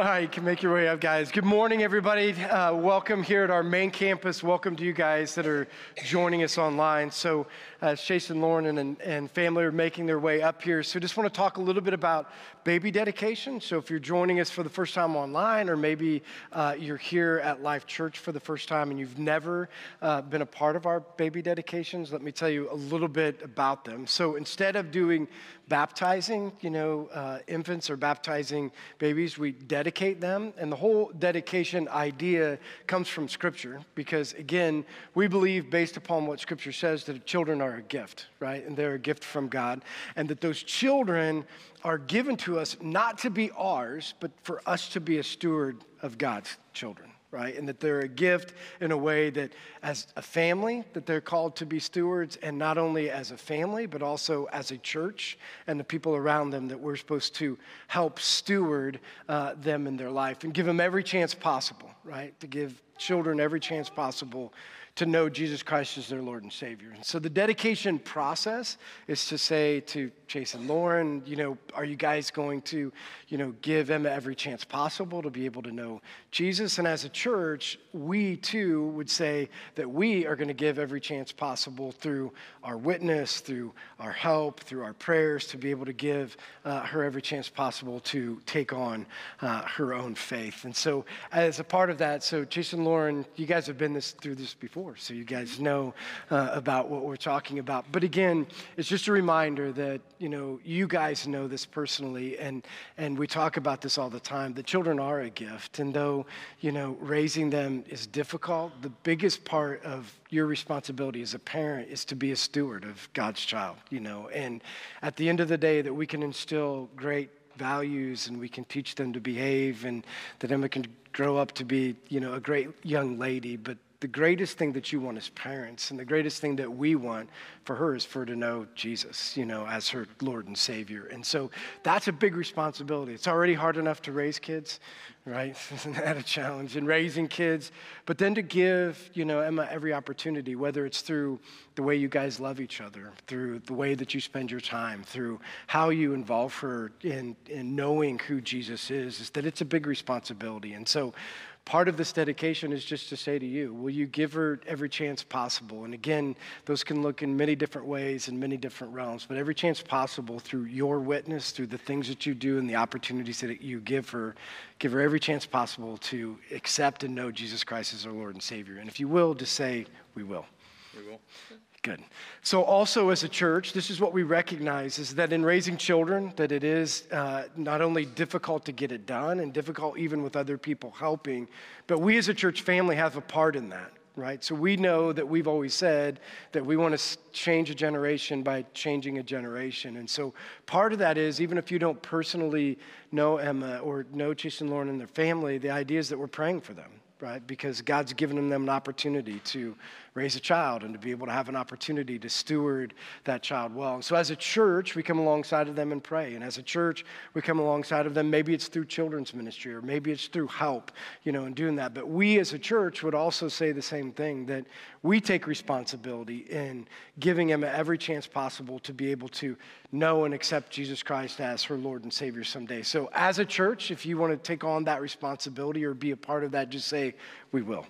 right, you can make your way up, guys. Good morning, everybody. Welcome here at our main campus. Welcome to you guys that are joining us online. So Chase and Lauren and family are making their way up here. So just want to talk a little bit about baby dedication. So if you're joining us for the first time online, or maybe you're here at Life Church for the first time and you've never been a part of our baby dedications, let me tell you a little bit about them. So instead of doing baptizing, infants or baptizing babies, we dedicate them. And the whole dedication idea comes from Scripture because, again, we believe based upon what Scripture says that children are a gift, right? And they're a gift from God. And that those children are given to us not to be ours, but for us to be a steward of God's children. Right? And that they're a gift in a way that as a family, that they're called to be stewards, and not only as a family, but also as a church and the people around them that we're supposed to help steward them in their life and give them every chance possible, right? To give children every chance possible to know Jesus Christ as their Lord and Savior. And so the dedication process is to say to Chase and Lauren, are you guys going to, give Emma every chance possible to be able to know Jesus? And as a church, we too would say that we are going to give every chance possible through our witness, through our help, through our prayers, to be able to give her every chance possible to take on her own faith. And so as a part of that, so Chase and Lauren, you guys have been through this before. So you guys know about what we're talking about. But again, it's just a reminder that, you guys know this personally, and we talk about this all the time, that children are a gift. And though, raising them is difficult, the biggest part of your responsibility as a parent is to be a steward of God's child, And at the end of the day, that we can instill great values and we can teach them to behave, and that Emma can grow up to be, a great young lady. But the greatest thing that you want as parents, and the greatest thing that we want for her, is for her to know Jesus, as her Lord and Savior. And so that's a big responsibility. It's already hard enough to raise kids, right? Isn't that a challenge in raising kids? But then to give, Emma every opportunity, whether it's through the way you guys love each other, through the way that you spend your time, through how you involve her in knowing who Jesus is that it's a big responsibility. And so part of this dedication is just to say to you, will you give her every chance possible? And again, those can look in many different ways in many different realms, but every chance possible through your witness, through the things that you do and the opportunities that you give her every chance possible to accept and know Jesus Christ as our Lord and Savior. And if you will, just say, we will. We will. Good. So also as a church, this is what we recognize, is that in raising children, that it is not only difficult to get it done and difficult even with other people helping, but we as a church family have a part in that, right? So we know that we've always said that we want to change a generation by changing a generation. And so part of that is, even if you don't personally know Emma or know Chase and Lauren and their family, the idea is that we're praying for them, right? Because God's given them an opportunity to raise a child and to be able to have an opportunity to steward that child well. And so as a church, we come alongside of them and pray. And as a church, we come alongside of them. Maybe it's through children's ministry, or maybe it's through help, in doing that. But we as a church would also say the same thing, that we take responsibility in giving Emma every chance possible to be able to know and accept Jesus Christ as her Lord and Savior someday. So as a church, if you want to take on that responsibility or be a part of that, just say, we will.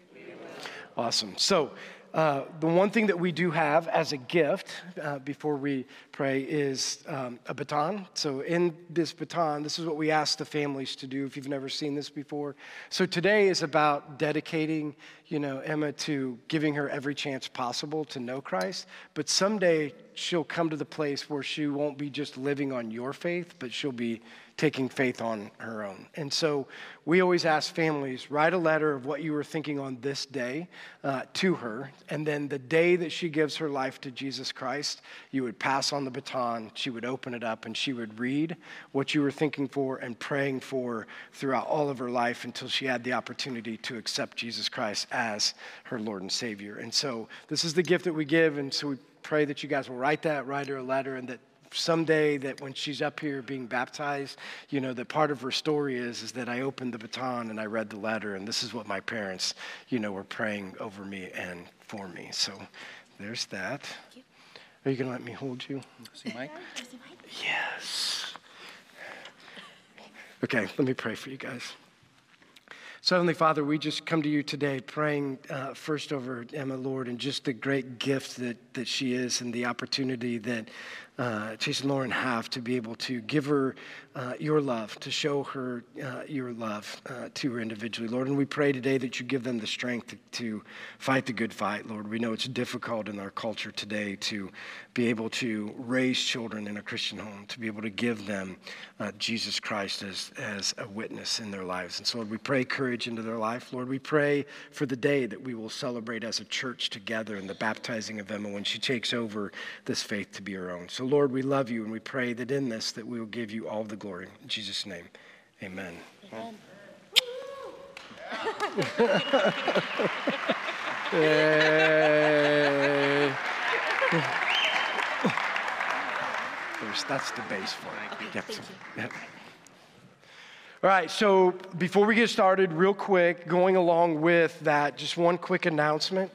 Awesome. So the one thing that we do have as a gift before we pray is a baton. So in this baton, this is what we ask the families to do if you've never seen this before. So today is about dedicating, Emma to giving her every chance possible to know Christ. But someday she'll come to the place where she won't be just living on your faith, but she'll be taking faith on her own. And so we always ask families, write a letter of what you were thinking on this day to her. And then the day that she gives her life to Jesus Christ, you would pass on the baton, she would open it up, and she would read what you were thinking for and praying for throughout all of her life until she had the opportunity to accept Jesus Christ as her Lord and Savior. And so this is the gift that we give. And so we pray that you guys will write her a letter, and that someday that when she's up here being baptized, that part of her story is that I opened the baton and I read the letter, and this is what my parents, were praying over me and for me. So there's that. Are you going to let me hold you? See Mike? Yes. Okay, let me pray for you guys. So Heavenly Father, we just come to you today praying first over Emma, Lord, and just the great gift that she is and the opportunity that Chase and Lauren have to be able to give her your love, to show her your love to her individually, Lord. And we pray today that you give them the strength to fight the good fight, Lord. We know it's difficult in our culture today to be able to raise children in a Christian home, to be able to give them Jesus Christ as a witness in their lives. And so, Lord, we pray courage into their life. Lord, we pray for the day that we will celebrate as a church together in the baptizing of Emma when she takes over this faith to be her own. So, Lord, we love you, and we pray that in this that we will give you all the glory. In Jesus' name, amen. Amen. That's the base for it. Yep. Thank you. Yep. All right, so before we get started, real quick, going along with that, just one quick announcement.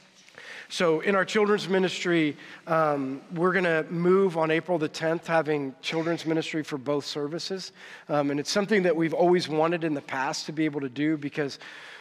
So in our children's ministry, we're going to move on April the 10th, having children's ministry for both services. And it's something that we've always wanted in the past to be able to do because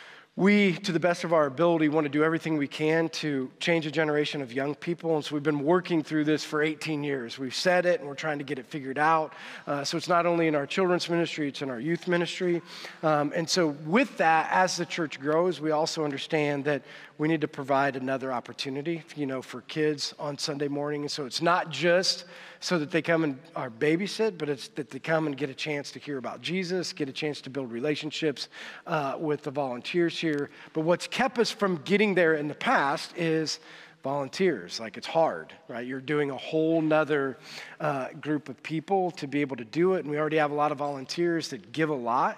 we, to the best of our ability, want to do everything we can to change a generation of young people. And so we've been working through this for 18 years. We've said it, and we're trying to get it figured out. So it's not only in our children's ministry, it's in our youth ministry. And so with that, as the church grows, we also understand that we need to provide another opportunity, for kids on Sunday morning. And so it's not just so that they come and are babysit, but it's that they come and get a chance to hear about Jesus, get a chance to build relationships with the volunteers here. But what's kept us from getting there in the past is volunteers. Like, it's hard, right? You're doing a whole nother group of people to be able to do it. And we already have a lot of volunteers that give a lot.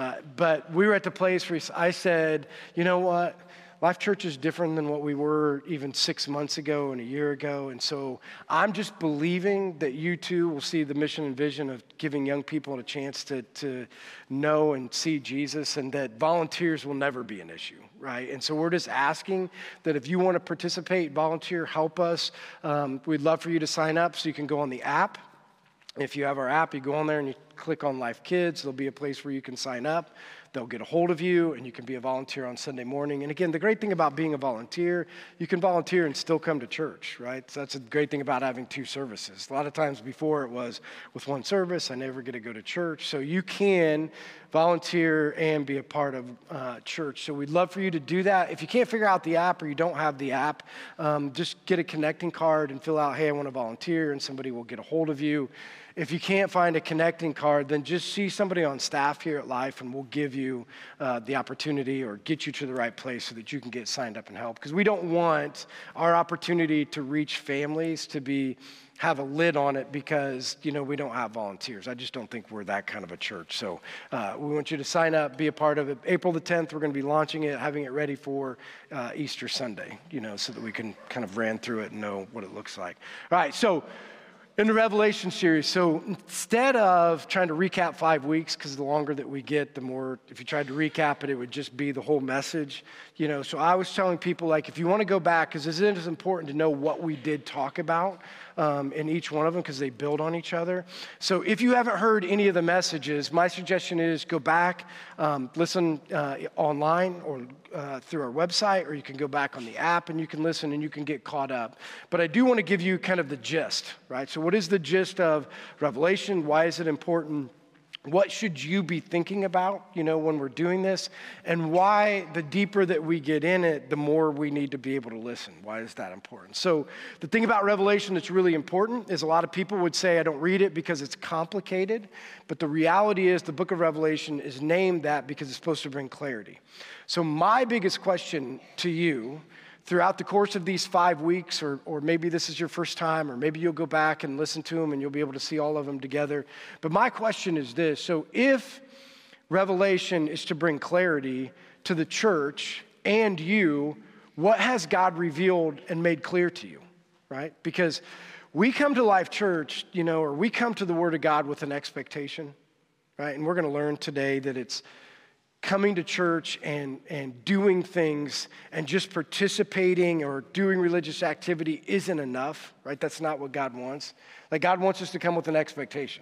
But we were at the place where I said, you know what? Life Church is different than what we were even 6 months ago and a year ago. And so I'm just believing that you too will see the mission and vision of giving young people a chance to know and see Jesus, and that volunteers will never be an issue, right? And so we're just asking that if you want to participate, volunteer, help us. We'd love for you to sign up so you can go on the app. If you have our app, you go on there and you click on Life Kids. There'll be a place where you can sign up. They'll get a hold of you, and you can be a volunteer on Sunday morning. And again, the great thing about being a volunteer, you can volunteer and still come to church, right? So that's a great thing about having two services. A lot of times before it was with one service, I never get to go to church. So you can volunteer and be a part of church. So we'd love for you to do that. If you can't figure out the app or you don't have the app, just get a connecting card and fill out, hey, I want to volunteer, and somebody will get a hold of you. If you can't find a connecting card, then just see somebody on staff here at Life, and we'll give you the opportunity or get you to the right place so that you can get signed up and help. Because we don't want our opportunity to reach families to have a lid on it because, we don't have volunteers. I just don't think we're that kind of a church. So we want you to sign up, be a part of it. April the 10th, we're going to be launching it, having it ready for Easter Sunday, so that we can kind of ran through it and know what it looks like. All right, so in the Revelation series, so instead of trying to recap 5 weeks, because the longer that we get, the more, if you tried to recap it, it would just be the whole message, So I was telling people, if you want to go back, because it is important to know what we did talk about in each one of them, because they build on each other. So if you haven't heard any of the messages, my suggestion is go back, listen online or through our website, or you can go back on the app and you can listen and you can get caught up. But I do want to give you kind of the gist, right? So what is the gist of Revelation? Why is it important? What should you be thinking about, when we're doing this? And why, the deeper that we get in it, the more we need to be able to listen. Why is that important? So the thing about Revelation that's really important is a lot of people would say, I don't read it because it's complicated. But the reality is the book of Revelation is named that because it's supposed to bring clarity. So my biggest question to you throughout the course of these 5 weeks, or maybe this is your first time, or maybe you'll go back and listen to them and you'll be able to see all of them together. But my question is this: so if Revelation is to bring clarity to the church and you, what has God revealed and made clear to you, right? Because we come to Life Church, or we come to the Word of God with an expectation, right? And we're going to learn today that it's coming to church and doing things and just participating or doing religious activity isn't enough, right? That's not what God wants. God wants us to come with an expectation.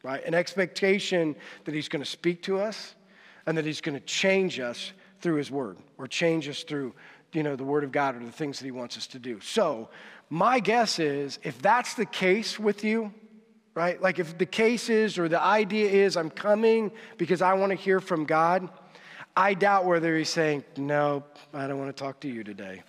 right? An expectation that he's going to speak to us and that he's going to change us through his word or change us through, the word of God or the things that he wants us to do. So my guess is if that's the case with you, right? Like if the case is or the idea is I'm coming because I want to hear from God, I doubt whether he's saying, no, I don't want to talk to you today.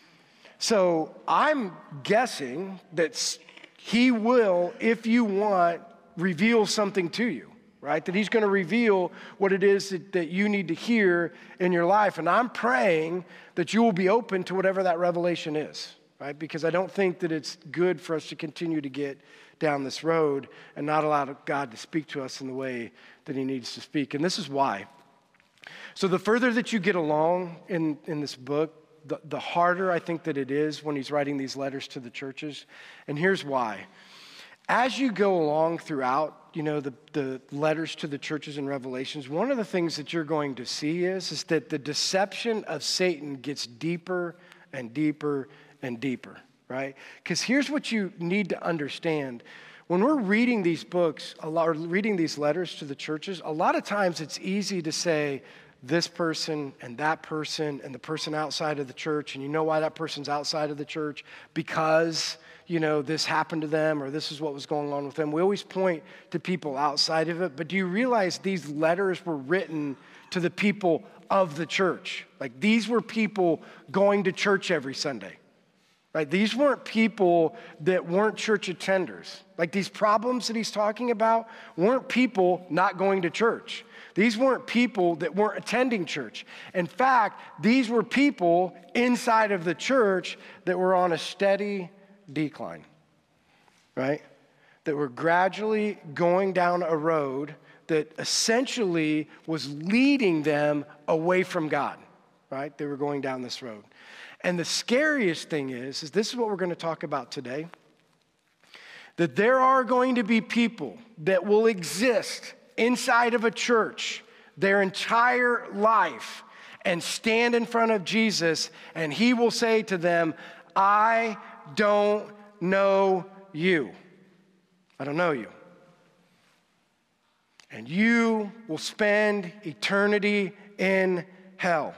So I'm guessing that he will, if you want, reveal something to you, right? That he's going to reveal what it is that you need to hear in your life. And I'm praying that you will be open to whatever that revelation is, right? Because I don't think that it's good for us to continue to get down this road and not allow God to speak to us in the way that he needs to speak. And this is why. So the further that you get along in this book, the harder I think that it is when he's writing these letters to the churches. And here's why. As you go along throughout, the letters to the churches and Revelations, one of the things that you're going to see is that the deception of Satan gets deeper and deeper and deeper, right? Because here's what you need to understand. When we're reading these books, or reading these letters to the churches, a lot of times it's easy to say this person and that person and the person outside of the church, and you know why that person's outside of the church? Because, this happened to them or this is what was going on with them. We always point to people outside of it, but do you realize these letters were written to the people of the church? Like these were people going to church every Sunday. Right? These weren't people that weren't church attenders. Like these problems that he's talking about weren't people not going to church. These weren't people that weren't attending church. In fact, these were people inside of the church that were on a steady decline, right? That were gradually going down a road that essentially was leading them away from God, right? They were going down this road. And the scariest thing is this is what we're going to talk about today, that there are going to be people that will exist inside of a church their entire life and stand in front of Jesus, and he will say to them, I don't know you. I don't know you. And you will spend eternity in hell.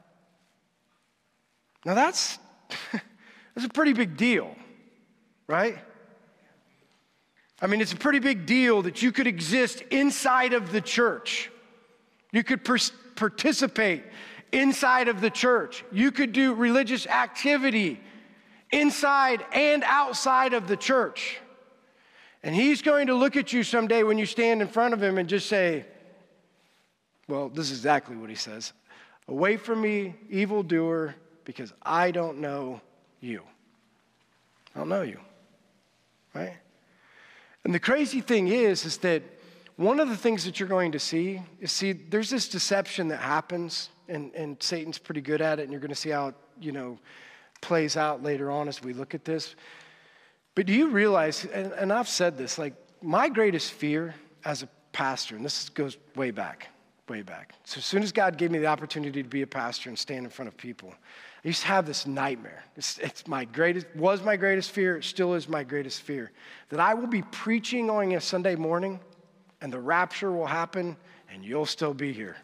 Now that's a pretty big deal, right? I mean, it's a pretty big deal that you could exist inside of the church. You could participate inside of the church. You could do religious activity inside and outside of the church. And he's going to look at you someday when you stand in front of him and just say, well, this is exactly what he says. Away from me, evildoer, because I don't know you. I don't know you, right? And the crazy thing is that one of the things that you're going to see is, there's this deception that happens, and Satan's pretty good at it, and you're going to see how it, plays out later on as we look at this. But do you realize, and I've said this, like my greatest fear as a pastor, and this goes way back. So as soon as God gave me the opportunity to be a pastor and stand in front of people, I used to have this nightmare. Was my greatest fear, it still is my greatest fear, that I will be preaching on a Sunday morning and the rapture will happen and you'll still be here.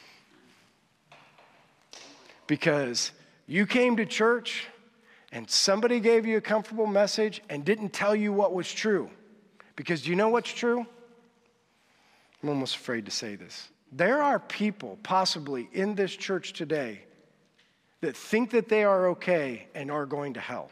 Because you came to church and somebody gave you a comfortable message and didn't tell you what was true. Because do you know what's true? I'm almost afraid to say this. There are people possibly in this church today that think that they are okay and are going to hell.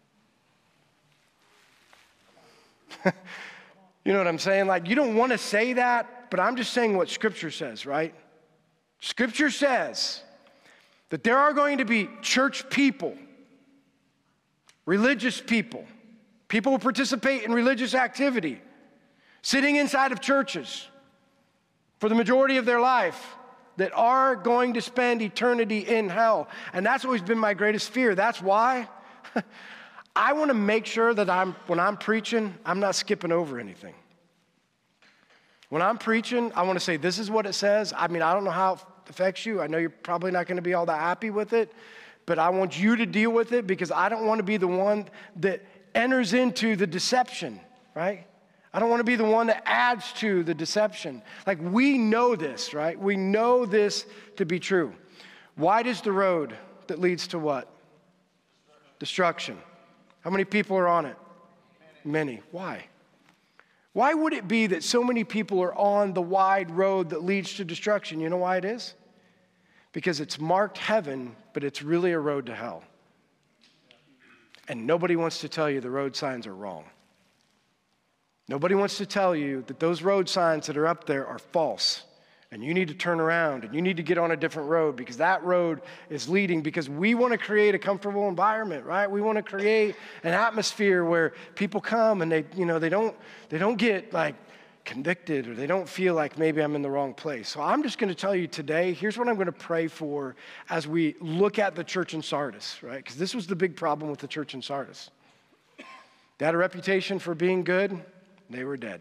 You know what I'm saying? Like, you don't want to say that, but I'm just saying what Scripture says, right? Scripture says that there are going to be church people, religious people who participate in religious activity, sitting inside of churches for the majority of their life, that are going to spend eternity in hell. And that's always been my greatest fear. That's why I want to make sure that when I'm preaching, I'm not skipping over anything. When I'm preaching, I want to say, this is what it says. I mean, I don't know how it affects you. I know you're probably not going to be all that happy with it, but I want you to deal with it because I don't want to be the one that enters into the deception, right? I don't want to be the one that adds to the deception. Like, we know this, right? We know this to be true. Wide is the road that leads to what? Destruction. How many people are on it? Many. Why? Why would it be that so many people are on the wide road that leads to destruction? You know why it is? Because it's marked heaven, but it's really a road to hell. And nobody wants to tell you the road signs are wrong. Nobody wants to tell you that those road signs that are up there are false. And you need to turn around and you need to get on a different road because that road is leading, because we want to create a comfortable environment, right? We want to create an atmosphere where people come and they don't get like convicted, or they don't feel like maybe I'm in the wrong place. So I'm just going to tell you today, here's what I'm going to pray for as we look at the church in Sardis, right? Because this was the big problem with the church in Sardis. They had a reputation for being good. They were dead.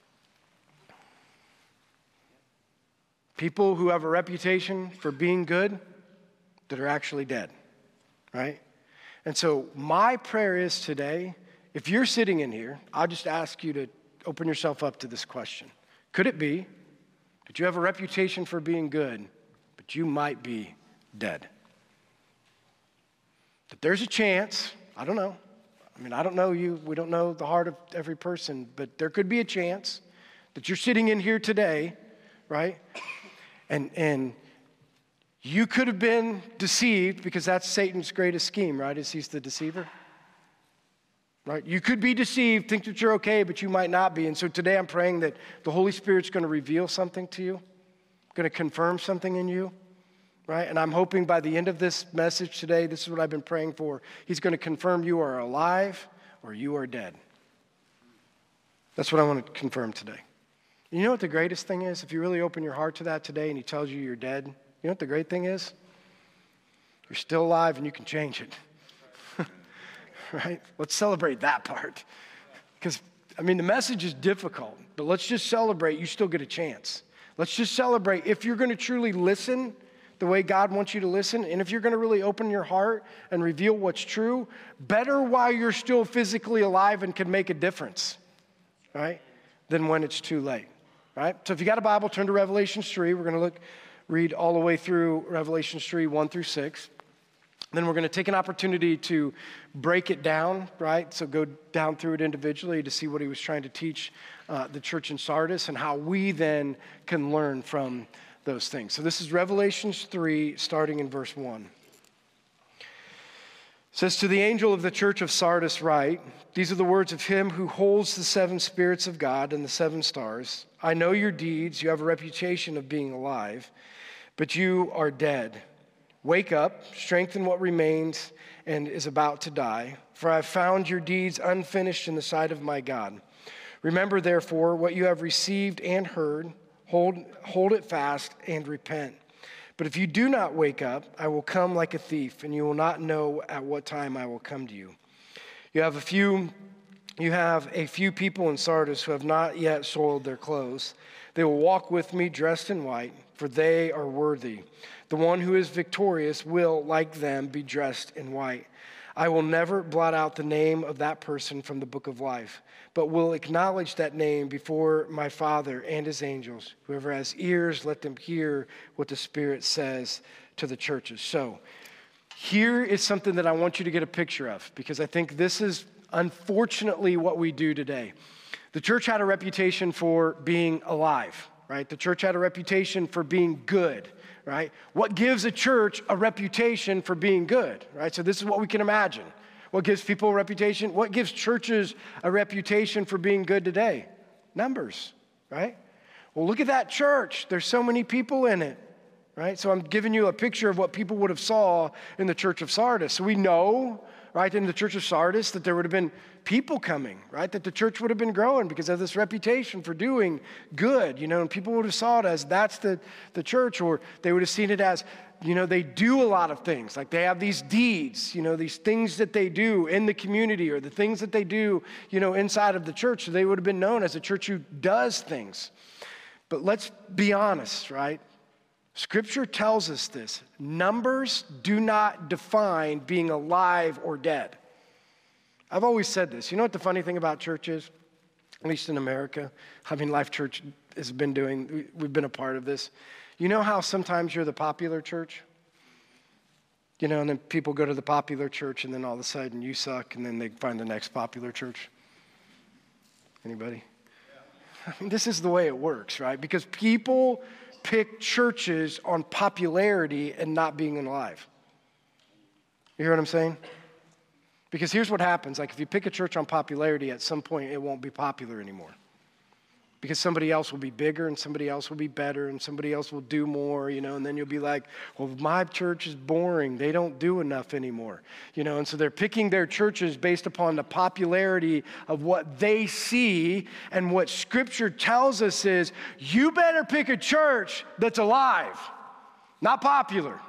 People who have a reputation for being good that are actually dead, right? And so my prayer is today, if you're sitting in here, I'll just ask you to open yourself up to this question. Could it be that you have a reputation for being good, but you might be dead? That there's a chance, I don't know. I mean, I don't know you. We don't know the heart of every person, but there could be a chance that you're sitting in here today, right? And you could have been deceived, because that's Satan's greatest scheme, right? Is he's the deceiver, right? You could be deceived, think that you're okay, but you might not be. And so today I'm praying that the Holy Spirit's going to reveal something to you, going to confirm something in you, right? And I'm hoping by the end of this message today, this is what I've been praying for. He's going to confirm you are alive or you are dead. That's what I want to confirm today. You know what the greatest thing is? If you really open your heart to that today and he tells you you're dead, you know what the great thing is? You're still alive and you can change it. Right? Let's celebrate that part. Because, I mean, the message is difficult, but let's just celebrate you still get a chance. Let's just celebrate if you're going to truly listen the way God wants you to listen, and if you're going to really open your heart and reveal what's true, better while you're still physically alive and can make a difference, right, than when it's too late, right? So if you got a Bible, turn to Revelation 3. We're going to read all the way through Revelation 3, 1 through 6. Then we're going to take an opportunity to break it down, right? So go down through it individually to see what he was trying to teach the church in Sardis and how we then can learn from those things. So this is Revelation 3, starting in verse 1. It says, "To the angel of the church of Sardis write, these are the words of him who holds the 7 spirits of God and the 7 stars. I know your deeds. You have a reputation of being alive, but you are dead. Wake up, strengthen what remains and is about to die, for I have found your deeds unfinished in the sight of my God. Remember, therefore, what you have received and heard. Hold it fast and repent. But if you do not wake up, I will come like a thief, and you will not know at what time I will come to you. You have a few people in Sardis who have not yet soiled their clothes. They will walk with me dressed in white, for they are worthy. The one who is victorious will, like them, be dressed in white. I will never blot out the name of that person from the book of life, but will acknowledge that name before my Father and his angels. Whoever has ears, let them hear what the Spirit says to the churches." So here is something that I want you to get a picture of, because I think this is unfortunately what we do today. The church had a reputation for being alive, right? The church had a reputation for being good, right? What gives a church a reputation for being good, right? So this is what we can imagine. What gives people a reputation? What gives churches a reputation for being good today? Numbers, right? Well, look at that church. There's so many people in it, right? So I'm giving you a picture of what people would have saw in the church of Sardis. So we know, right, in the church of Sardis that there would have been people coming, right? That the church would have been growing because of this reputation for doing good, and people would have saw it as that's the church, or they would have seen it as, they do a lot of things. Like they have these deeds, these things that they do in the community, or the things that they do, inside of the church. So they would have been known as a church who does things. But let's be honest, right? Scripture tells us this. Numbers do not define being alive or dead. I've always said this. You know what the funny thing about church is? at least in America. I mean, Life Church has been doing, we've been a part of this. You know how sometimes you're the popular church? You know, and then people go to the popular church and then all of a sudden you suck and then they find the next popular church. Anybody? I mean, this is the way it works, right? Because people pick churches on popularity and not being alive. You hear what I'm saying? Because here's what happens. Like if you pick a church on popularity, at some point it won't be popular anymore. Because somebody else will be bigger and somebody else will be better and somebody else will do more, you know, and then you'll be like, well, my church is boring. They don't do enough anymore, you know, and so they're picking their churches based upon the popularity of what they see, and what Scripture tells us is you better pick a church that's alive, not popular.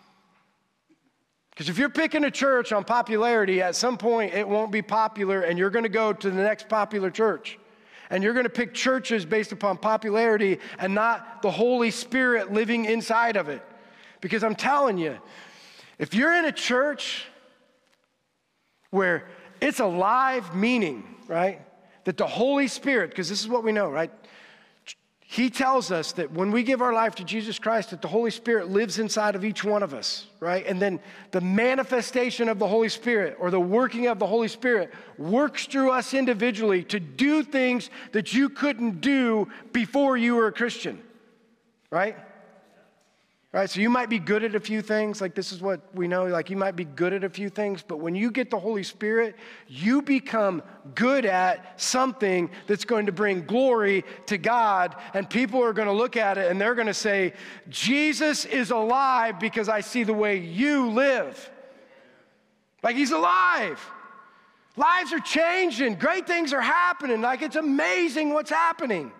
Because if you're picking a church on popularity, at some point it won't be popular and you're going to go to the next popular church. And you're going to pick churches based upon popularity and not the Holy Spirit living inside of it. Because I'm telling you, if you're in a church where it's alive, meaning, right, that the Holy Spirit, because this is what we know, right? He tells us that when we give our life to Jesus Christ, that the Holy Spirit lives inside of each one of us, right? And then the manifestation of the Holy Spirit, or the working of the Holy Spirit, works through us individually to do things that you couldn't do before you were a Christian, right? Right, so you might be good at a few things, like this is what we know, like you might be good at a few things, but when you get the Holy Spirit, you become good at something that's going to bring glory to God, and people are going to look at it and they're going to say, Jesus is alive because I see the way you live. Like he's alive. Lives are changing. Great things are happening. Like it's amazing what's happening.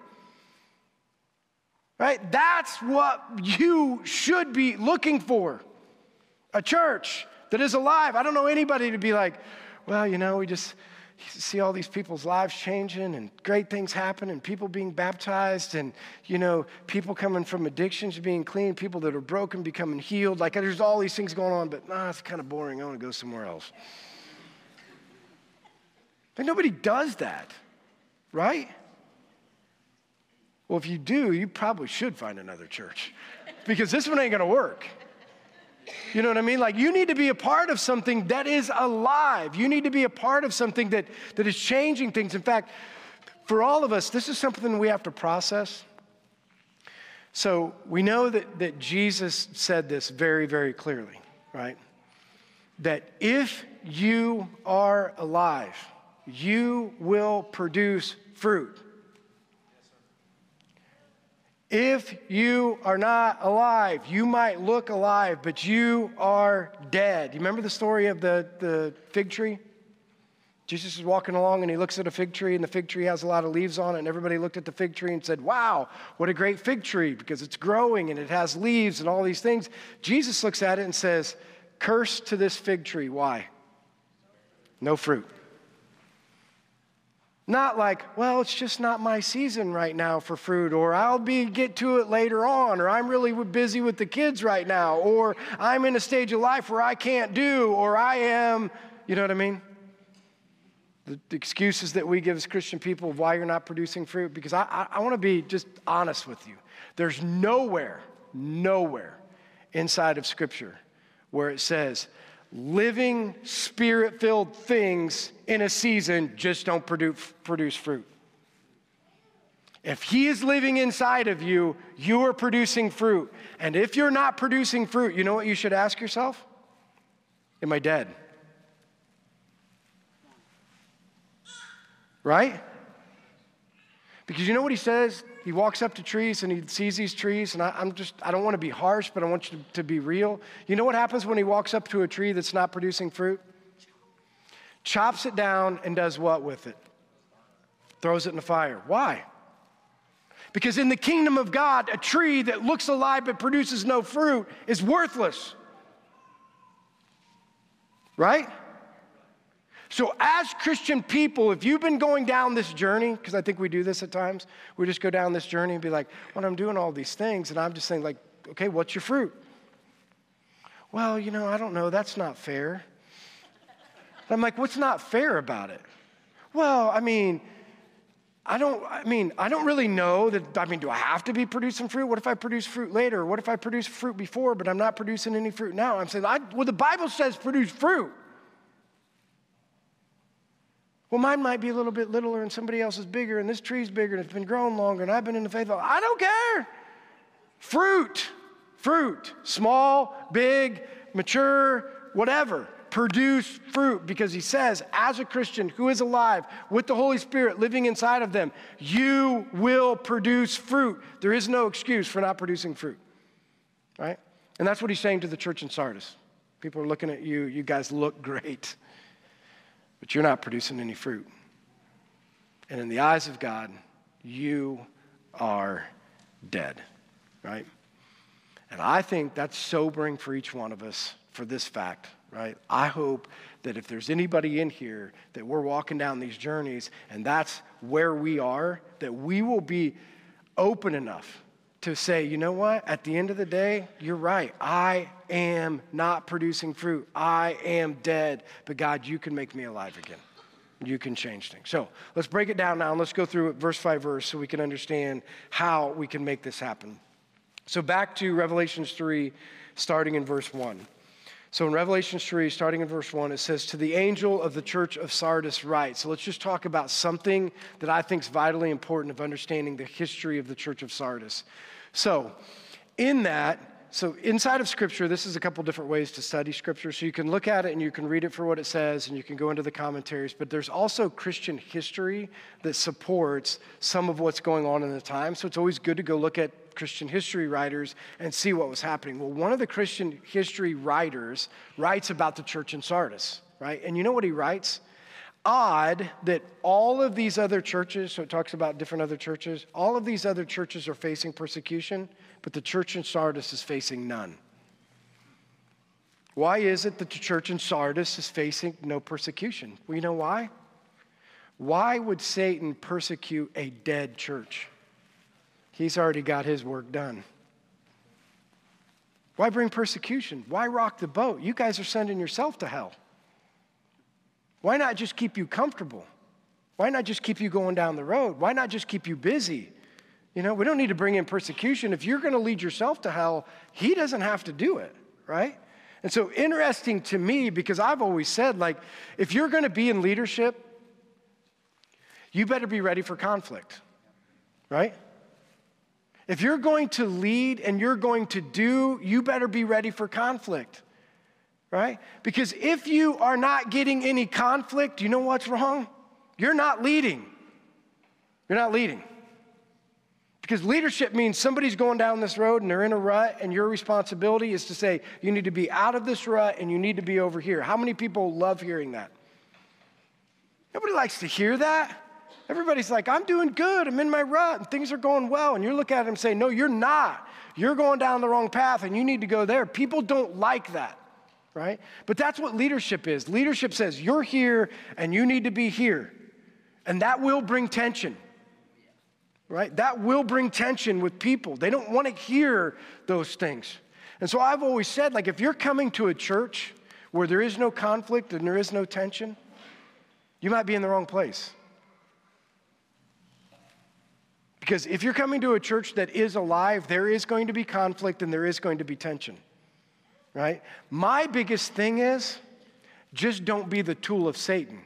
Right? That's what you should be looking for. A church that is alive. I don't know anybody to be like, well, you know, we just see all these people's lives changing and great things happen and people being baptized and, you know, people coming from addictions being clean, people that are broken becoming healed. Like there's all these things going on, but it's kind of boring. I want to go somewhere else. But nobody does that, right? Well, if you do, you probably should find another church because this one ain't going to work. You know what I mean? Like you need to be a part of something that is alive. You need to be a part of something that is changing things. In fact, for all of us, this is something we have to process. So we know that Jesus said this very, very clearly, right? That if you are alive, you will produce fruit. If you are not alive, you might look alive, but you are dead. You remember the story of the fig tree? Jesus is walking along and he looks at a fig tree and the fig tree has a lot of leaves on it, and everybody looked at the fig tree and said, wow, what a great fig tree because it's growing and it has leaves and all these things. Jesus looks at it and says, curse to this fig tree. Why? No fruit. Not like, well, it's just not my season right now for fruit, or I'll get to it later on, or I'm really busy with the kids right now, or I'm in a stage of life where I can't do, or I am, you know what I mean? The excuses that we give as Christian people of why you're not producing fruit, because I want to be just honest with you. There's nowhere inside of Scripture where it says, living, Spirit-filled things in a season just don't produce fruit. If he is living inside of you, you are producing fruit. And if you're not producing fruit, you know what you should ask yourself? Am I dead? Right? Because you know what he says? He walks up to trees and he sees these trees, and I don't want to be harsh, but I want you to be real. You know what happens when he walks up to a tree that's not producing fruit? Chops it down and does what with it? Throws it in the fire. Why? Because in the kingdom of God, a tree that looks alive but produces no fruit is worthless. Right? So as Christian people, if you've been going down this journey, because I think we do this at times, we just go down this journey and be like, well, I'm doing all these things, and I'm just saying like, okay, what's your fruit? Well, you know, I don't know, that's not fair. I'm like, what's not fair about it? Well, I mean, I don't really know that, do I have to be producing fruit? What if I produce fruit later? What if I produce fruit before, but I'm not producing any fruit now? I'm saying, well, the Bible says produce fruit. Well, mine might be a little bit littler and somebody else is bigger and this tree's bigger and it's been growing longer and I've been in the faith. I don't care. Fruit, small, big, mature, whatever. Produce fruit, because he says, as a Christian who is alive with the Holy Spirit living inside of them, you will produce fruit. There is no excuse for not producing fruit, right? And that's what he's saying to the church in Sardis. People are looking at you. You guys look great, but you're not producing any fruit. And in the eyes of God, you are dead, right? And I think that's sobering for each one of us for this fact, right? I hope that if there's anybody in here that we're walking down these journeys and that's where we are, that we will be open enough to say, you know what? At the end of the day, you're right. I am not producing fruit. I am dead. But God, you can make me alive again. You can change things. So let's break it down now and let's go through it verse by verse so we can understand how we can make this happen. So back to Revelations 3, starting in verse 1. So in Revelation 3, starting in verse 1, it says, to the angel of the church of Sardis write. So let's just talk about something that I think is vitally important of understanding the history of the church of Sardis. So inside of Scripture, this is a couple different ways to study Scripture. So you can look at it and you can read it for what it says and you can go into the commentaries. But there's also Christian history that supports some of what's going on in the time. So it's always good to go look at Christian history writers and see what was happening. Well, one of the Christian history writers writes about the church in Sardis, right? And you know what he writes? Odd that all of these other churches, so it talks about different other churches, all of these other churches are facing persecution, but the church in Sardis is facing none. Why is it that the church in Sardis is facing no persecution? Well, you know why? Why would Satan persecute a dead church? He's already got his work done. Why bring persecution? Why rock the boat? You guys are sending yourself to hell. Why not just keep you comfortable? Why not just keep you going down the road? Why not just keep you busy? We don't need to bring in persecution. If you're going to lead yourself to hell, he doesn't have to do it, right? And so interesting to me, because I've always said, if you're going to be in leadership, you better be ready for conflict, right? If you're going to lead and you're going to do, you better be ready for conflict, right? Because if you are not getting any conflict, you know what's wrong? You're not leading. You're not leading. Because leadership means somebody's going down this road and they're in a rut, and your responsibility is to say, you need to be out of this rut and you need to be over here. How many people love hearing that? Nobody likes to hear that. Everybody's like, I'm doing good. I'm in my rut and things are going well. And you look at them and say, no, you're not. You're going down the wrong path and you need to go there. People don't like that, right? But that's what leadership is. Leadership says you're here and you need to be here. And that will bring tension, right? That will bring tension with people. They don't want to hear those things. And so I've always said, if you're coming to a church where there is no conflict and there is no tension, you might be in the wrong place. Because if you're coming to a church that is alive, there is going to be conflict and there is going to be tension, right? My biggest thing is just don't be the tool of Satan.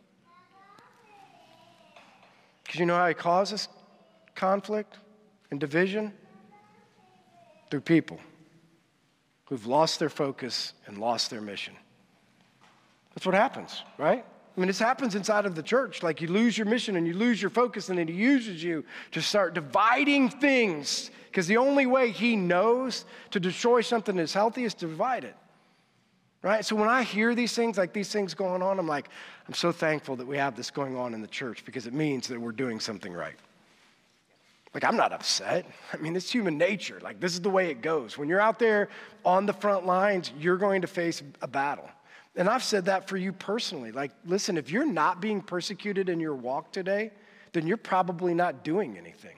Because you know how he causes conflict and division? Through people who've lost their focus and lost their mission. That's what happens, right? This happens inside of the church. You lose your mission and you lose your focus, and then he uses you to start dividing things, because the only way he knows to destroy something that's healthy is to divide it, right? So when I hear these things, these things going on, I'm so thankful that we have this going on in the church, because it means that we're doing something right. I'm not upset. It's human nature. This is the way it goes. When you're out there on the front lines, you're going to face a battle. And I've said that for you personally. Listen, if you're not being persecuted in your walk today, then you're probably not doing anything.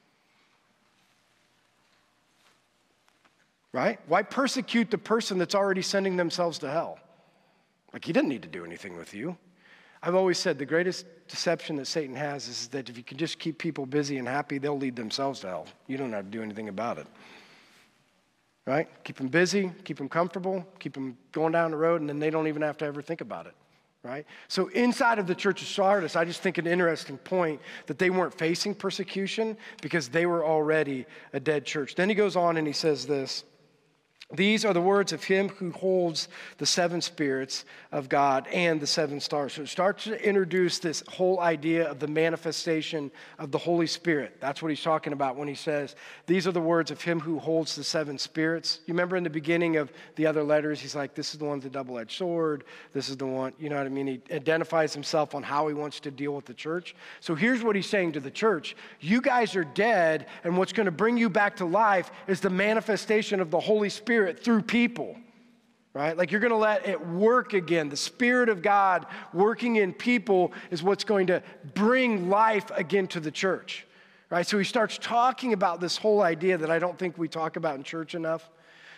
Right? Why persecute the person that's already sending themselves to hell? He didn't need to do anything with you. I've always said the greatest deception that Satan has is that if you can just keep people busy and happy, they'll lead themselves to hell. You don't have to do anything about it. Right? Keep them busy, keep them comfortable, keep them going down the road, and then they don't even have to ever think about it. Right? So inside of the church of Sardis, I just think an interesting point that they weren't facing persecution because they were already a dead church. Then he goes on and he says this. These are the words of him who holds the seven spirits of God and the seven stars. So it starts to introduce this whole idea of the manifestation of the Holy Spirit. That's what he's talking about when he says, these are the words of him who holds the seven spirits. You remember in the beginning of the other letters, he's like, this is the one with the double-edged sword. This is the one, you know what I mean? He identifies himself on how he wants to deal with the church. So here's what he's saying to the church. You guys are dead, and what's going to bring you back to life is the manifestation of the Holy Spirit through people, right? Like you're going to let it work again. The Spirit of God working in people is what's going to bring life again to the church, right? So he starts talking about this whole idea that I don't think we talk about in church enough.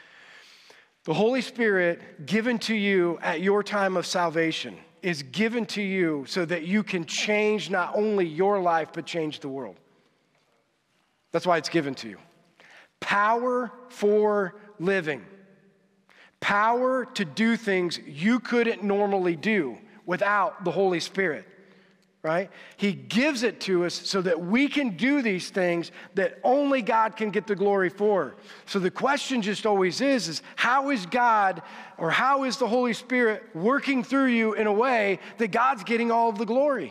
The Holy Spirit given to you at your time of salvation is given to you so that you can change not only your life, but change the world. That's why it's given to you. Power for living. Power to do things you couldn't normally do without the Holy Spirit, right? He gives it to us so that we can do these things that only God can get the glory for. So the question just always is how is God or how is the Holy Spirit working through you in a way that God's getting all of the glory?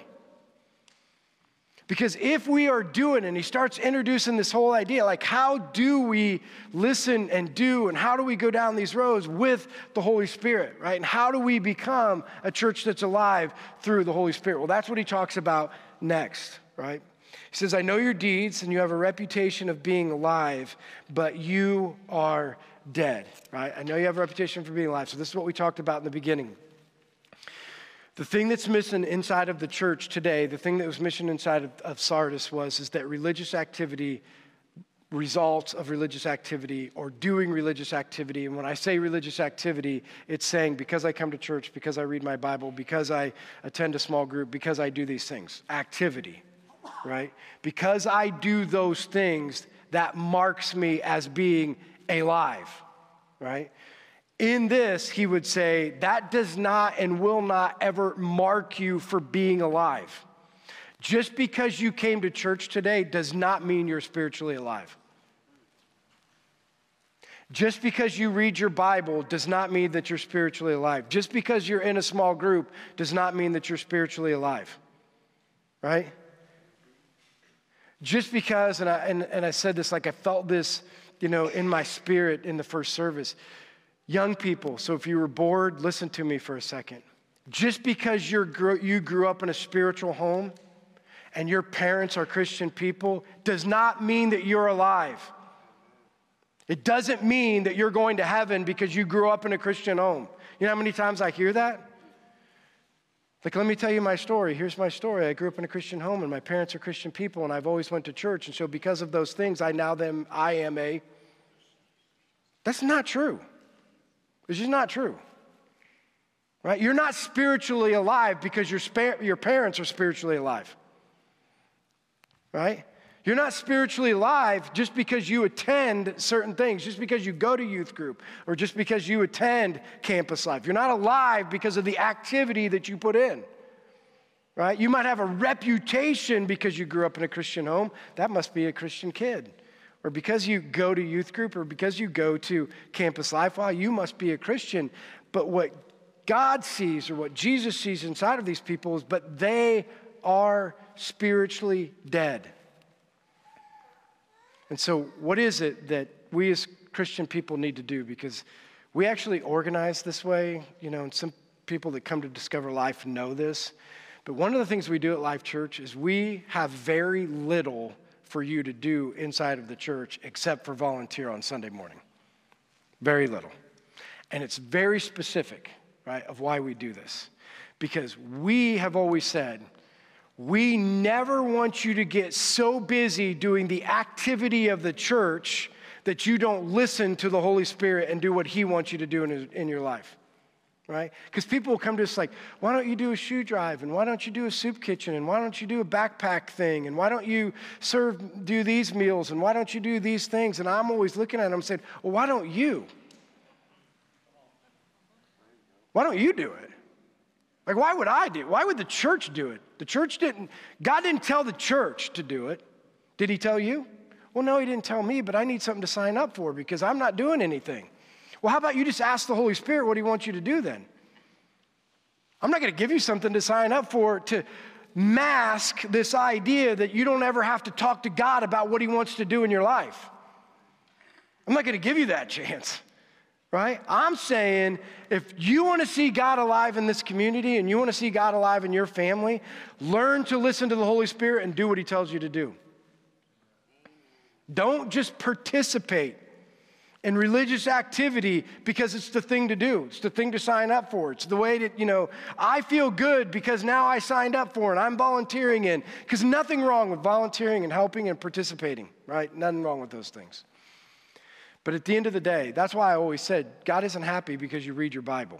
Because if we are doing, and he starts introducing this whole idea, like how do we listen and do, and how do we go down these roads with the Holy Spirit, right? And how do we become a church that's alive through the Holy Spirit? Well, that's what he talks about next, right? He says, I know your deeds, and you have a reputation of being alive, but you are dead, right? I know you have a reputation for being alive. So this is what we talked about in the beginning. The thing that's missing inside of the church today, the thing that was missing inside of Sardis is that religious activity, results of religious activity or doing religious activity. And when I say religious activity, it's saying because I come to church, because I read my Bible, because I attend a small group, because I do these things. Activity, right? Because I do those things, that marks me as being alive, right? In this, he would say, that does not and will not ever mark you for being alive. Just because you came to church today does not mean you're spiritually alive. Just because you read your Bible does not mean that you're spiritually alive. Just because you're in a small group does not mean that you're spiritually alive, right? Just because, and I said this, like I felt this, in my spirit in the first service. Young people, so if you were bored, listen to me for a second. Just because you grew up in a spiritual home and your parents are Christian people does not mean that you're alive. It doesn't mean that you're going to heaven because you grew up in a Christian home. You know how many times I hear that? Like, let me tell you my story. Here's my story. I grew up in a Christian home and my parents are Christian people and I've always went to church. And so because of those things, I am a. That's not true. It's just not true, right? You're not spiritually alive because your parents are spiritually alive, right? You're not spiritually alive just because you attend certain things, just because you go to youth group, or just because you attend campus life. You're not alive because of the activity that you put in, right? You might have a reputation because you grew up in a Christian home. That must be a Christian kid. Or because you go to youth group, or because you go to campus life, well, you must be a Christian. But what God sees, or what Jesus sees inside of these people is, but they are spiritually dead. And so what is it that we as Christian people need to do? Because we actually organize this way, and some people that come to Discover Life know this. But one of the things we do at Life Church is we have very little for you to do inside of the church except for volunteer on Sunday morning. Very little. And it's very specific, right, of why we do this. Because we have always said, we never want you to get so busy doing the activity of the church that you don't listen to the Holy Spirit and do what he wants you to do in your life. right? Because people will come to us like, why don't you do a shoe drive? And why don't you do a soup kitchen? And why don't you do a backpack thing? And why don't you do these meals? And why don't you do these things? And I'm always looking at them saying, well, why don't you? Why don't you do it? Like, why would I do it? Why would the church do it? God didn't tell the church to do it. Did he tell you? Well, no, he didn't tell me, but I need something to sign up for because I'm not doing anything. Well, how about you just ask the Holy Spirit what he wants you to do then? I'm not going to give you something to sign up for to mask this idea that you don't ever have to talk to God about what he wants to do in your life. I'm not going to give you that chance, right? I'm saying if you want to see God alive in this community and you want to see God alive in your family, learn to listen to the Holy Spirit and do what he tells you to do. Don't just participate in religious activity because it's the thing to do. It's the thing to sign up for. It's the way that, I feel good because now I signed up for it. I'm volunteering in. Because nothing wrong with volunteering and helping and participating, right? Nothing wrong with those things. But at the end of the day, that's why I always said, God isn't happy because you read your Bible.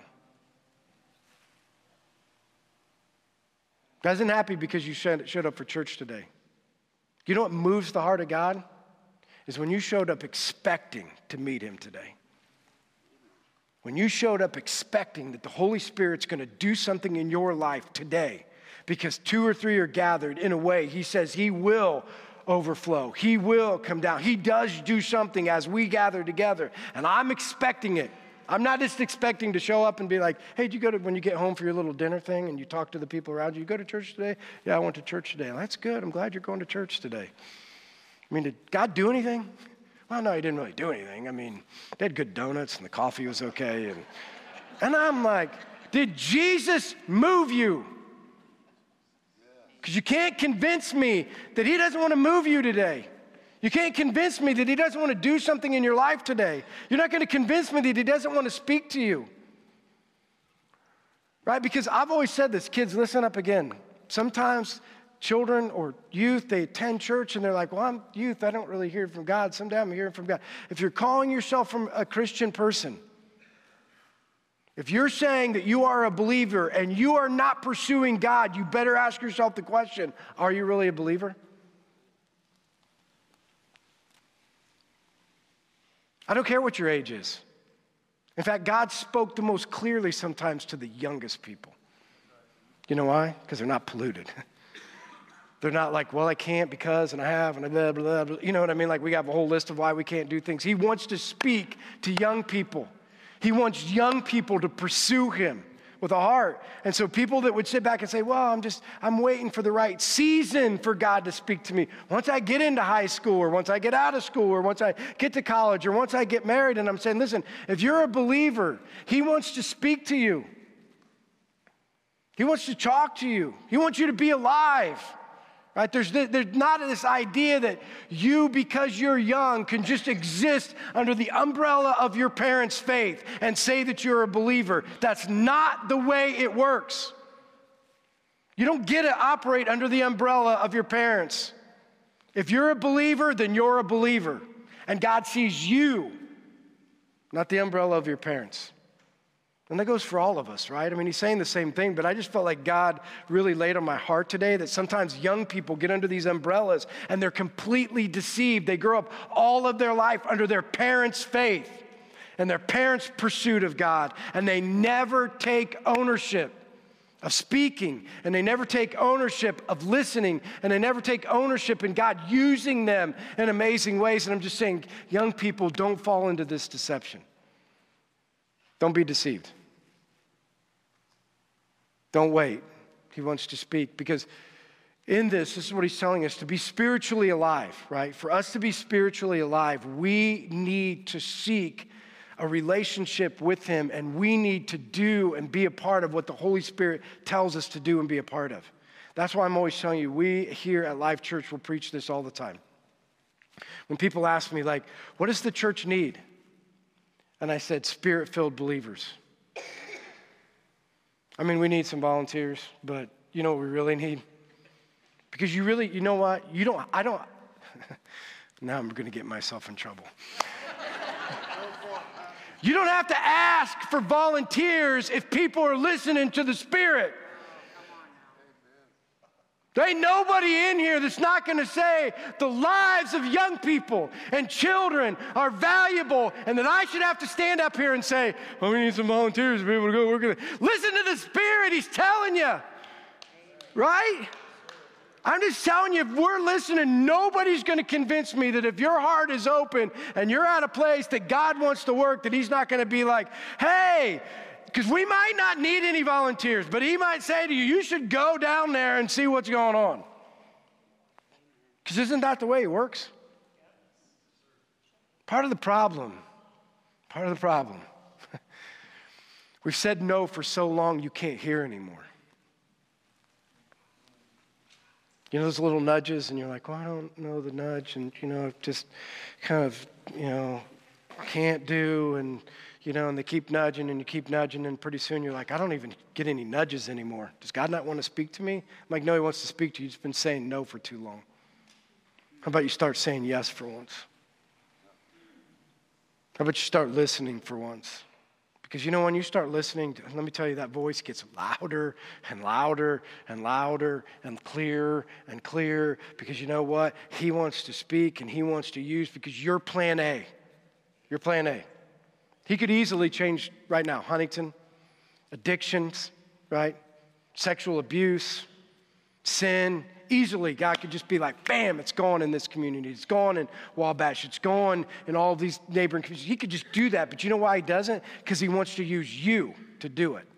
God isn't happy because you showed up for church today. You know what moves the heart of God? Is when you showed up expecting to meet him today. When you showed up expecting that the Holy Spirit's going to do something in your life today, because 2 or 3 are gathered in a way, he says he will overflow. He will come down. He does do something as we gather together, and I'm expecting it. I'm not just expecting to show up and be like, hey, did you when you get home for your little dinner thing and you talk to the people around you, you go to church today? Yeah, I went to church today. Well, that's good. I'm glad you're going to church today. I mean, did God do anything? Well, no, he didn't really do anything. I mean, they had good donuts and the coffee was okay. And I'm like, did Jesus move you? Because you can't convince me that he doesn't want to move you today. You can't convince me that he doesn't want to do something in your life today. You're not going to convince me that he doesn't want to speak to you. Right? Because I've always said this, kids, listen up again. Sometimes children or youth, they attend church and they're like, well, I'm youth, I don't really hear from God. Someday I'm hearing from God. If you're calling yourself from a Christian person, if you're saying that you are a believer and you are not pursuing God, you better ask yourself the question, are you really a believer? I don't care what your age is. In fact, God spoke the most clearly sometimes to the youngest people. You know why? Because they're not polluted. They're not like, well, I can't because, and I have, and I blah, blah, blah. You know what I mean? Like we have a whole list of why we can't do things. He wants to speak to young people. He wants young people to pursue him with a heart. And so people that would sit back and say, well, I'm waiting for the right season for God to speak to me. Once I get into high school, or once I get out of school, or once I get to college, or once I get married. And I'm saying, listen, if you're a believer, he wants to speak to you. He wants to talk to you. He wants you to be alive. Right? There's not this idea that you, because you're young, can just exist under the umbrella of your parents' faith and say that you're a believer. That's not the way it works. You don't get to operate under the umbrella of your parents. If you're a believer, then you're a believer. And God sees you, not the umbrella of your parents. And that goes for all of us, right? I mean, he's saying the same thing, but I just felt like God really laid on my heart today that sometimes young people get under these umbrellas and they're completely deceived. They grow up all of their life under their parents' faith and their parents' pursuit of God, and they never take ownership of speaking, and they never take ownership of listening, and they never take ownership in God using them in amazing ways. And I'm just saying, young people, don't fall into this deception. Don't be deceived. Don't wait. He wants to speak because in this is what he's telling us, to be spiritually alive, right? For us to be spiritually alive, we need to seek a relationship with him, and we need to do and be a part of what the Holy Spirit tells us to do and be a part of. That's why I'm always telling you, we here at Life Church will preach this all the time. When people ask me, like, what does the church need? And I said, Spirit-filled believers. I mean, we need some volunteers, but you know what we really need? Because you know what? Now I'm going to get myself in trouble. You don't have to ask for volunteers if people are listening to the Spirit. There ain't nobody in here that's not going to say the lives of young people and children are valuable and that I should have to stand up here and say, well, we need some volunteers to be able to go. We're going to listen to the Spirit. He's telling you. Right? I'm just telling you, if we're listening, nobody's going to convince me that if your heart is open and you're at a place that God wants to work, that he's not going to be like, hey, because we might not need any volunteers, but he might say to you, you should go down there and see what's going on. Because isn't that the way it works? Part of the problem, we've said no for so long you can't hear anymore. You know those little nudges, and you're like, well, I don't know the nudge, and, just kind of, can't do, and, and they keep nudging, and you keep nudging, and pretty soon you're like, I don't even get any nudges anymore. Does God not want to speak to me? I'm like, no, he wants to speak to you. You've just been saying no for too long. How about you start saying yes for once? How about you start listening for once? Because when you start listening, let me tell you, that voice gets louder and louder and louder and clearer and clearer, because you know what? He wants to speak and he wants to use, because you're plan A. You're plan A. He could easily change right now. Huntington, addictions, right? Sexual abuse, sin. Easily, God could just be like, bam, it's gone in this community. It's gone in Wabash. It's gone in all these neighboring communities. He could just do that, but you know why he doesn't? Because he wants to use you to do it.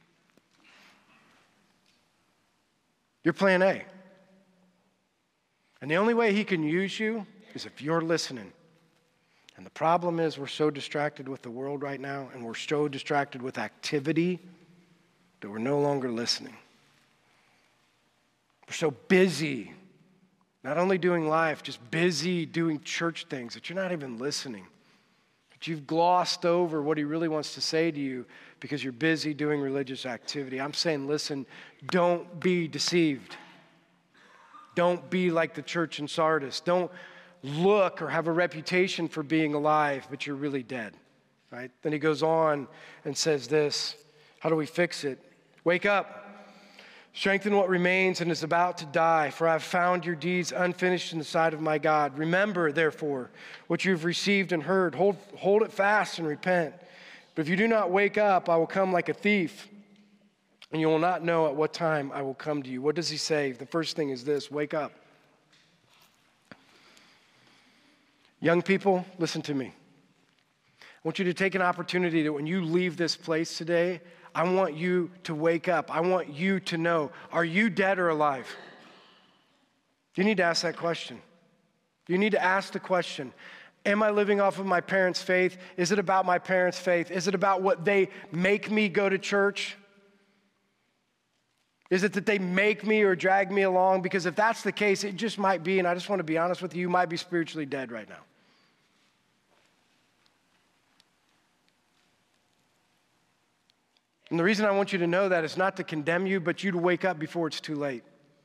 You're plan A. And the only way he can use you is if you're listening. And the problem is we're so distracted with the world right now, and we're so distracted with activity that we're no longer listening. We're so busy, not only doing life, just busy doing church things, that you're not even listening. That you've glossed over what he really wants to say to you because you're busy doing religious activity. I'm saying, listen, don't be deceived. Don't be like the church in Sardis. Don't look or have a reputation for being alive, but you're really dead, right? Then he goes on and says this. How do we fix it? Wake up. Strengthen what remains and is about to die, for I have found your deeds unfinished in the sight of my God. Remember, therefore, what you have received and heard. Hold it fast and repent. But if you do not wake up, I will come like a thief, and you will not know at what time I will come to you. What does he say? The first thing is this: wake up. Young people, listen to me. I want you to take an opportunity that when you leave this place today, I want you to wake up. I want you to know, are you dead or alive? You need to ask that question. You need to ask the question, am I living off of my parents' faith? Is it about my parents' faith? Is it about what they make me go to church? Is it that they make me or drag me along? Because if that's the case, it just might be, and I just want to be honest with you, you might be spiritually dead right now. And the reason I want you to know that is not to condemn you, but you to wake up before it's too late.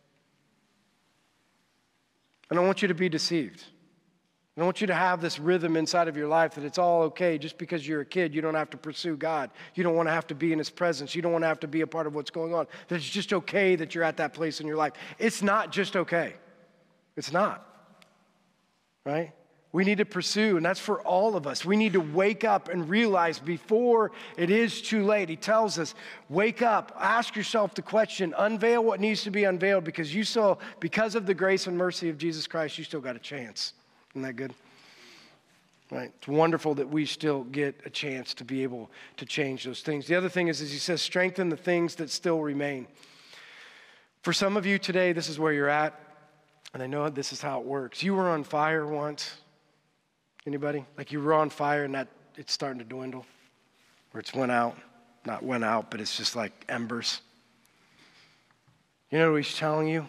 And I want you to be deceived. I want you to have this rhythm inside of your life that it's all okay. Just because you're a kid, you don't have to pursue God. You don't want to have to be in his presence. You don't want to have to be a part of what's going on. That it's just okay that you're at that place in your life. It's not just okay. It's not. Right? We need to pursue, and that's for all of us. We need to wake up and realize before it is too late. He tells us, wake up, ask yourself the question, unveil what needs to be unveiled, because because of the grace and mercy of Jesus Christ, you still got a chance. Isn't that good? Right? It's wonderful that we still get a chance to be able to change those things. The other thing is he says, strengthen the things that still remain. For some of you today, this is where you're at, and I know this is how it works. You were on fire once. Anybody? Like you were on fire and that it's starting to dwindle, or it's went out. Not went out, but it's just like embers. You know what he's telling you?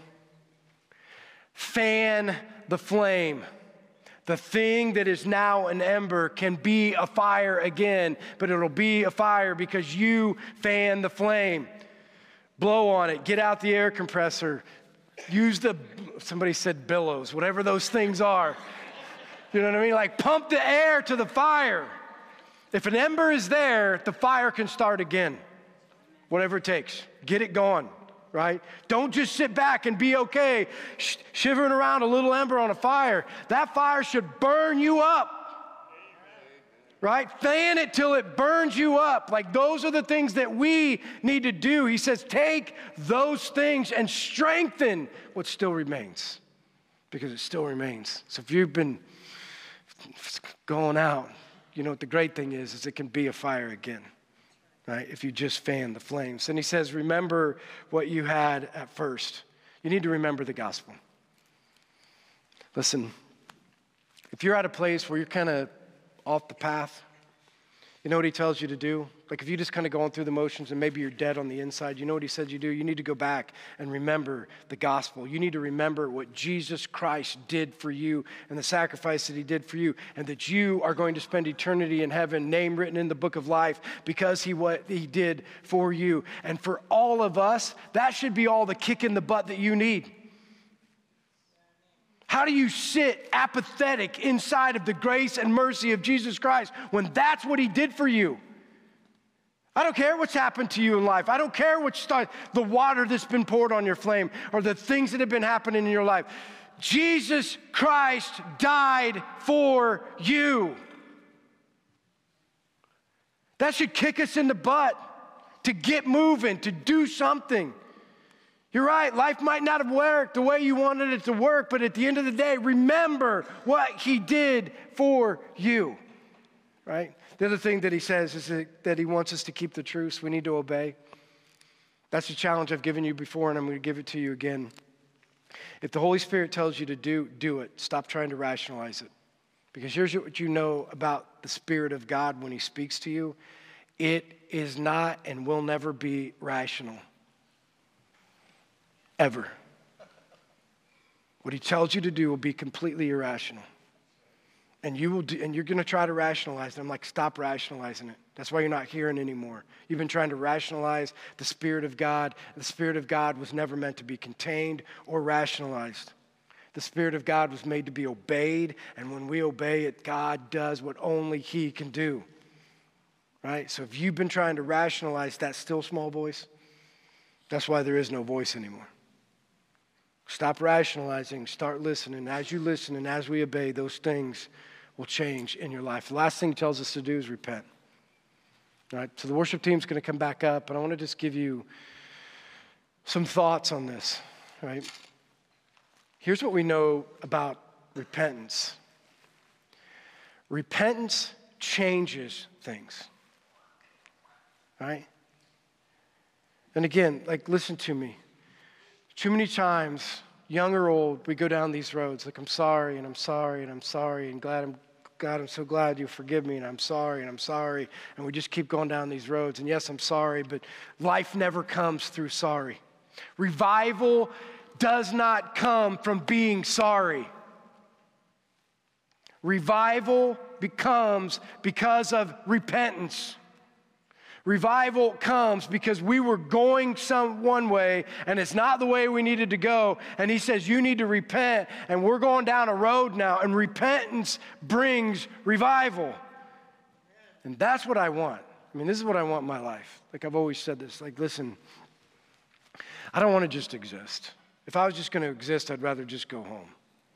Fan the flame. The thing that is now an ember can be a fire again, but it'll be a fire because you fan the flame. Blow on it. Get out the air compressor. Use somebody said billows, whatever those things are. You know what I mean? Like pump the air to the fire. If an ember is there, the fire can start again. Whatever it takes. Get it going, right? Don't just sit back and be okay shivering around a little ember on a fire. That fire should burn you up. Right? Fan it till it burns you up. Like those are the things that we need to do. He says, take those things and strengthen what still remains, because it still remains. So if you've been going out, you know what the great thing is it can be a fire again, right? If you just fan the flames. And he says, remember what you had at first. You need to remember the gospel. Listen, if you're at a place where you're kind of off the path, you know what he tells you to do? Like if you just kind of going through the motions and maybe you're dead on the inside, you know what he said you do? You need to go back and remember the gospel. You need to remember what Jesus Christ did for you and the sacrifice that he did for you, and that you are going to spend eternity in heaven, name written in the book of life, because what he did for you. And for all of us, that should be all the kick in the butt that you need. How do you sit apathetic inside of the grace and mercy of Jesus Christ when that's what he did for you? I don't care what's happened to you in life. I don't care the water that's been poured on your flame or the things that have been happening in your life. Jesus Christ died for you. That should kick us in the butt to get moving, to do something. You're right, life might not have worked the way you wanted it to work, but at the end of the day, remember what he did for you, right? The other thing that he says is that he wants us to keep the truce. We need to obey. That's the challenge I've given you before, and I'm going to give it to you again. If the Holy Spirit tells you to do it. Stop trying to rationalize it. Because here's what you know about the Spirit of God when he speaks to you. It is not and will never be rational. Ever. What he tells you to do will be completely irrational. And you're going to try to rationalize it. I'm like, stop rationalizing it. That's why you're not hearing anymore. You've been trying to rationalize the Spirit of God. The Spirit of God was never meant to be contained or rationalized. The Spirit of God was made to be obeyed, and when we obey it, God does what only he can do. Right? So if you've been trying to rationalize that still small voice, that's why there is no voice anymore. Stop rationalizing, start listening. As you listen and as we obey, those things will change in your life. The last thing he tells us to do is repent. All right, so the worship team's going to come back up, and I want to just give you some thoughts on this, right? Here's what we know about repentance. Repentance changes things, right? And again, like, listen to me. Too many times, young or old, we go down these roads like, I'm sorry, and I'm sorry, and I'm sorry, and God, I'm so glad you forgive me, and I'm sorry, and we just keep going down these roads. And yes, I'm sorry, but life never comes through sorry. Revival does not come from being sorry. Revival becomes because of repentance. Revival comes because we were going one way, and it's not the way we needed to go. And he says, you need to repent, and we're going down a road now, and repentance brings revival. And that's what I want. I mean, this is what I want in my life. Like I've always said this, like, listen, I don't want to just exist. If I was just going to exist, I'd rather just go home.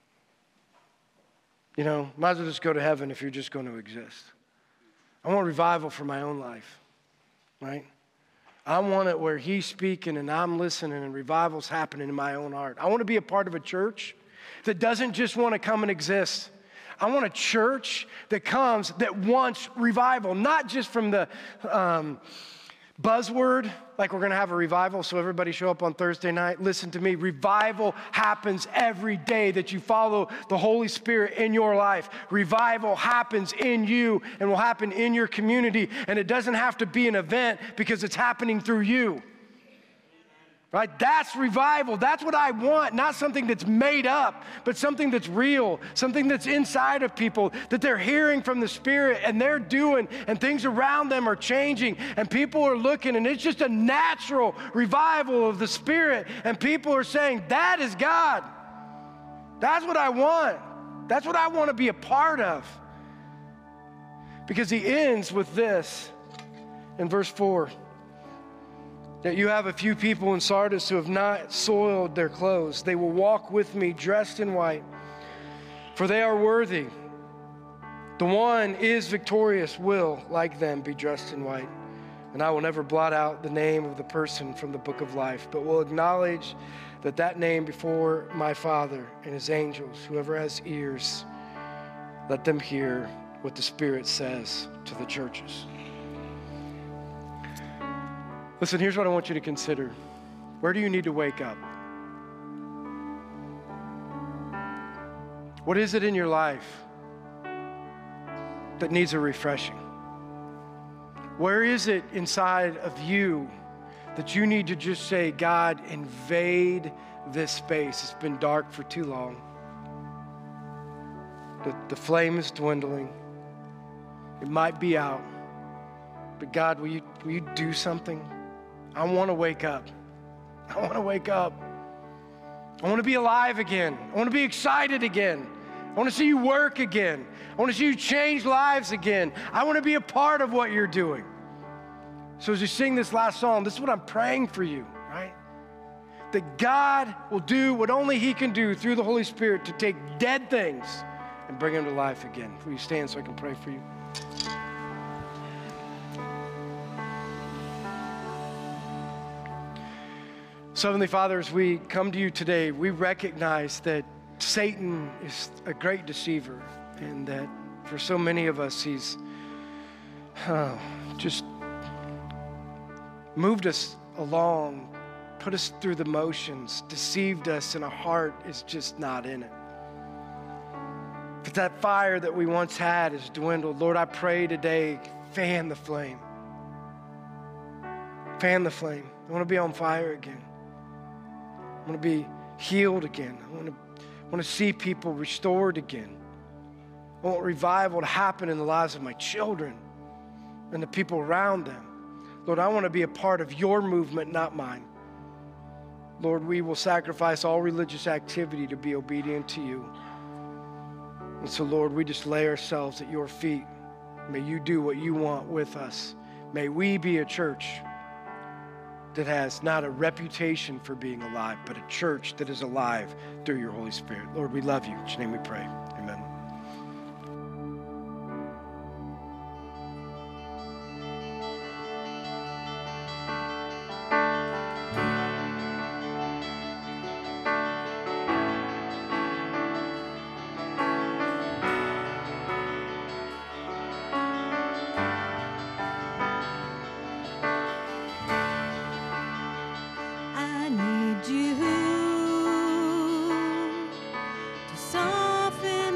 You know, might as well just go to heaven if you're just going to exist. I want revival for my own life. Right? I want it where he's speaking and I'm listening and revival's happening in my own heart. I want to be a part of a church that doesn't just want to come and exist. I want a church that comes, that wants revival, not just from the buzzword, like we're going to have a revival, so everybody show up on Thursday night. Listen to me, revival happens every day that you follow the Holy Spirit in your life. Revival happens in you and will happen in your community, and it doesn't have to be an event because it's happening through you. Right? That's revival. That's what I want. Not something that's made up, but something that's real, something that's inside of people, that they're hearing from the Spirit and they're doing, and things around them are changing, and people are looking, and it's just a natural revival of the Spirit, and people are saying, that is God. That's what I want. That's what I want to be a part of. Because he ends with this in verse 4, that you have a few people in Sardis who have not soiled their clothes. They will walk with me dressed in white, for they are worthy. The one is victorious will, like them, be dressed in white. And I will never blot out the name of the person from the book of life, but will acknowledge that name before my Father and his angels. Whoever has ears, let them hear what the Spirit says to the churches. Listen, here's what I want you to consider. Where do you need to wake up? What is it in your life that needs a refreshing? Where is it inside of you that you need to just say, God, invade this space? It's been dark for too long. The flame is dwindling. It might be out. But God, will you do something? I want to wake up. I want to wake up. I want to be alive again. I want to be excited again. I want to see you work again. I want to see you change lives again. I want to be a part of what you're doing. So as you sing this last song, this is what I'm praying for you, right? That God will do what only he can do through the Holy Spirit to take dead things and bring them to life again. Will you stand so I can pray for you? So Heavenly Father, as we come to you today, we recognize that Satan is a great deceiver, and that for so many of us, he's just moved us along, put us through the motions, deceived us, and our heart is just not in it. But that fire that we once had has dwindled. Lord, I pray today, fan the flame. Fan the flame. I want to be on fire again. I want to be healed again. I want to see people restored again. I want revival to happen in the lives of my children and the people around them. Lord, I want to be a part of your movement, not mine. Lord, we will sacrifice all religious activity to be obedient to you. And so, Lord, we just lay ourselves at your feet. May you do what you want with us. May we be a church that has not a reputation for being alive, but a church that is alive through your Holy Spirit. Lord, we love you. In your name we pray. Amen. I need you to soften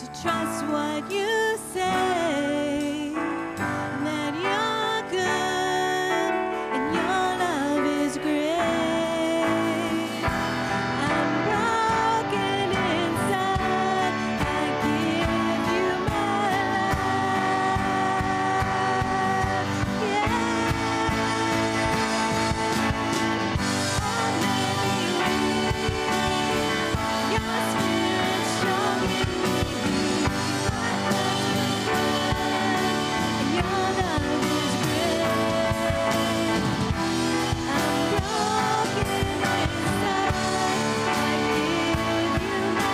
trust what you say, that you're good and your love is great. I'm broken inside, I give you my life. Yeah. Your spirit strong in me. Your love is great. I'm broken inside. I give you my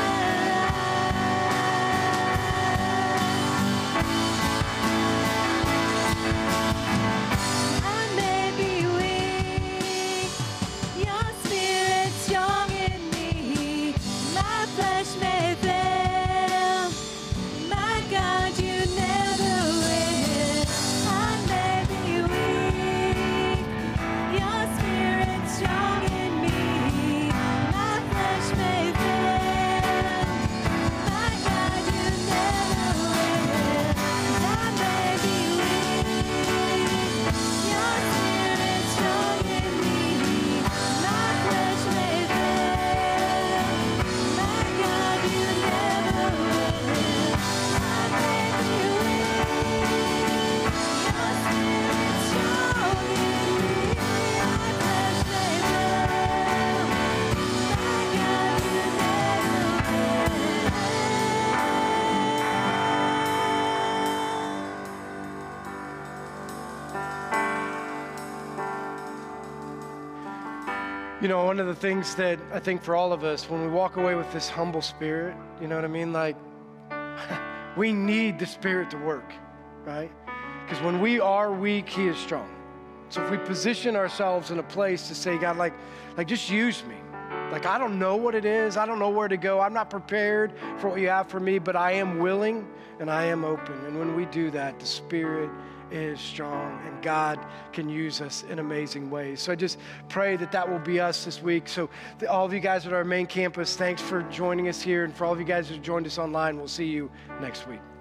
life. I may be weak. Your spirit strong in me. My flesh may fail. My God, you never will. I may be weak. Your spirit strong in me. My flesh may fail. My God, you never will. I may be weak. Your spirit strong in me. My flesh may fail. My God, you never will. I may be weak. Your spirit strong in me. My flesh may fail. My God, you You know, one of the things that I think for all of us, when we walk away with this humble spirit, you know what I mean? Like, we need the Spirit to work, right? Because when we are weak, He is strong. So if we position ourselves in a place to say, God, like just use me. Like, I don't know what it is. I don't know where to go. I'm not prepared for what you have for me, but I am willing and I am open. And when we do that, the Spirit is strong and God can use us in amazing ways. So I just pray that that will be us this week. So all of you guys at our main campus, thanks for joining us here. And for all of you guys who joined us online, we'll see you next week.